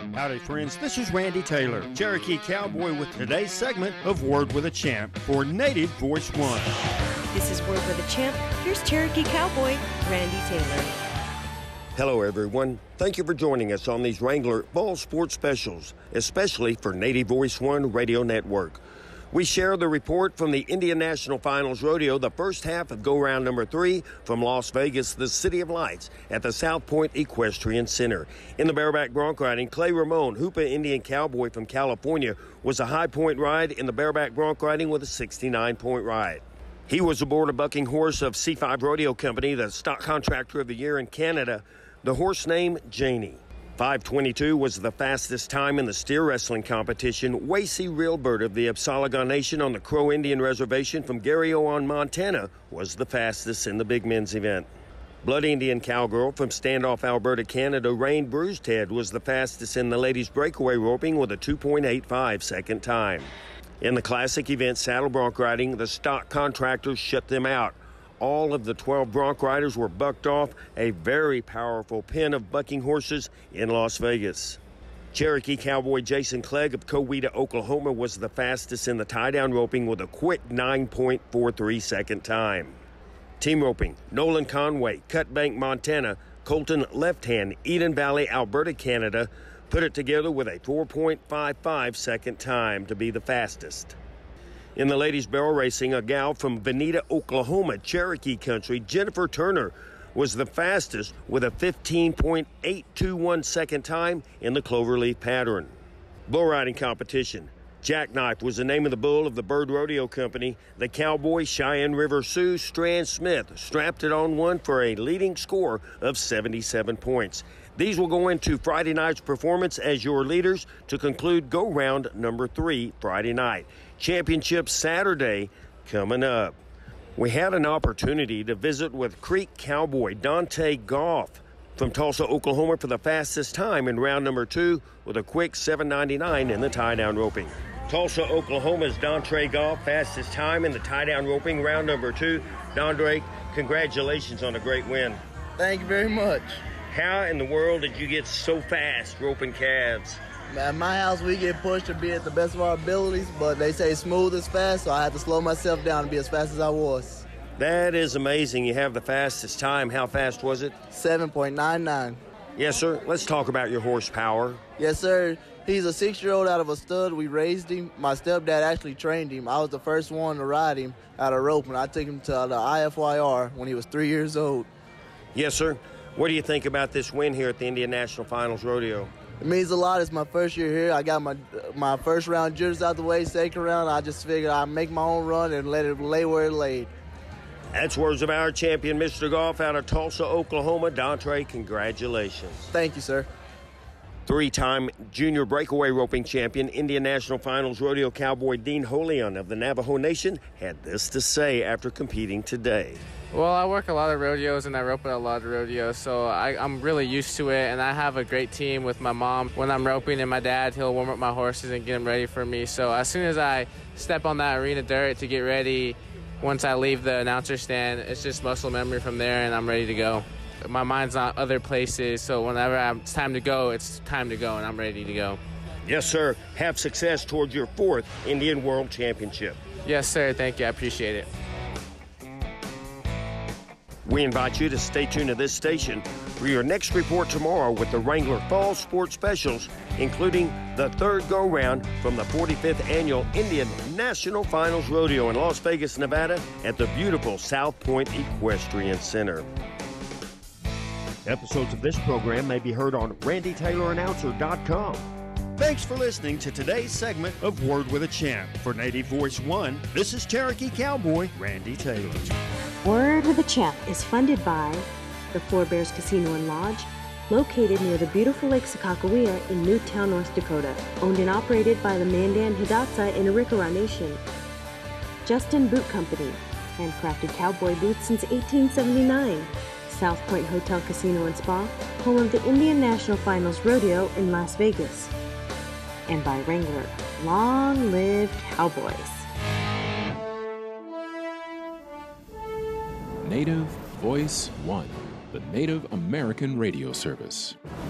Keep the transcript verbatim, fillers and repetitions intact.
Howdy, friends. This is Randy Taylor, Cherokee Cowboy, with today's segment of Word with a Champ for Native Voice One. This is Word with a Champ. Here's Cherokee Cowboy, Randy Taylor. Hello, everyone. Thank you for joining us on these Wrangler Fall Sports Specials, especially for Native Voice One Radio Network. We share the report from the Indian National Finals Rodeo, the first half of go-round number three from Las Vegas, the City of Lights, at the South Point Equestrian Center. In the bareback bronc riding, Clay Ramon, Hoopa Indian Cowboy from California, was a high-point ride in the bareback bronc riding with a sixty-nine point ride. He was aboard a bucking horse of C five Rodeo Company, the stock contractor of the year in Canada, the horse named Janie. five twenty-two was the fastest time in the steer wrestling competition. Wacy Reelbird of the Apsalaga Nation on the Crow Indian Reservation from Garryowan, Montana, was the fastest in the big men's event. Blood Indian Cowgirl from Standoff, Alberta, Canada, Rain Bruised Head, was the fastest in the ladies' breakaway roping with a two point eight five second time. In the classic event, saddle bronc riding, the stock contractors shut them out. All of the twelve bronc riders were bucked off, a very powerful pen of bucking horses in Las Vegas. Cherokee Cowboy Jason Clegg of Coweta, Oklahoma, was the fastest in the tie-down roping with a quick nine point four three second time. Team roping, Nolan Conway, Cutbank, Montana, Colton Left Hand, Eden Valley, Alberta, Canada, put it together with a four point five five second time to be the fastest. In the ladies' barrel racing, a gal from Veneta, Oklahoma, Cherokee country, Jennifer Turner, was the fastest with a fifteen point eight two one second time in the cloverleaf pattern. Bull riding competition. Jackknife was the name of the bull of the Bird Rodeo Company. The Cowboy Cheyenne River Sioux Strand Smith strapped it on one for a leading score of seventy-seven points. These will go into Friday night's performance as your leaders to conclude go-round number three Friday night. Championship Saturday coming up. We had an opportunity to visit with Creek Cowboy Dante Goff from Tulsa, Oklahoma for the fastest time in round number two with a quick seven ninety-nine in the tie-down roping. Tulsa, Oklahoma's Dante Goff, fastest time in the tie-down roping, round number two. Dante, congratulations on a great win. Thank you very much. How in the world did you get so fast roping calves? At my house, we get pushed to be at the best of our abilities, but they say smooth is fast, so I had to slow myself down to be as fast as I was. That is amazing. You have the fastest time. How fast was it? seven point nine nine. Yes, sir. Let's talk about your horsepower. Yes, sir. He's a six-year-old out of a stud. We raised him. My stepdad actually trained him. I was the first one to ride him out of rope, and I took him to the I F Y R when he was three years old. Yes, sir. What do you think about this win here at the Indian National Finals Rodeo? It means a lot. It's my first year here. I got my my first round jitters out the way. Second round, I just figured I'd make my own run and let it lay where it laid. That's words of our champion, Mister Goff, out of Tulsa, Oklahoma. Dante, congratulations. Thank you, sir. Three-time junior breakaway roping champion, Indian National Finals Rodeo Cowboy Dean Holion of the Navajo Nation had this to say after competing today. Well, I work a lot of rodeos and I rope at a lot of rodeos, so I, I'm really used to it, and I have a great team with my mom. When I'm roping, and my dad, he'll warm up my horses and get them ready for me. So as soon as I step on that arena dirt to get ready, once I leave the announcer stand, it's just muscle memory from there, and I'm ready to go. My mind's not other places, so whenever I'm, it's time to go, it's time to go, and I'm ready to go. Yes, sir. Have success towards your fourth Indian World Championship. Yes, sir. Thank you. I appreciate it. We invite you to stay tuned to this station for your next report tomorrow with the Wrangler Fall Sports Specials, including the third go-round from the forty-fifth Annual Indian National Finals Rodeo in Las Vegas, Nevada at the beautiful South Point Equestrian Center. Episodes of this program may be heard on randy taylor announcer dot com. Thanks for listening to today's segment of Word with a Champ. For Native Voice One, this is Cherokee Cowboy Randy Taylor. Word with a Champ is funded by the Four Bears Casino and Lodge, located near the beautiful Lake Sakakawea in Newtown, North Dakota, owned and operated by the Mandan Hidatsa in Arikara Nation. Justin Boot Company, handcrafted cowboy boots since eighteen seventy-nine. South Point Hotel Casino and Spa, home of the Indian National Finals Rodeo in Las Vegas. And by Wrangler, long live Cowboys. Native Voice One, the Native American radio service.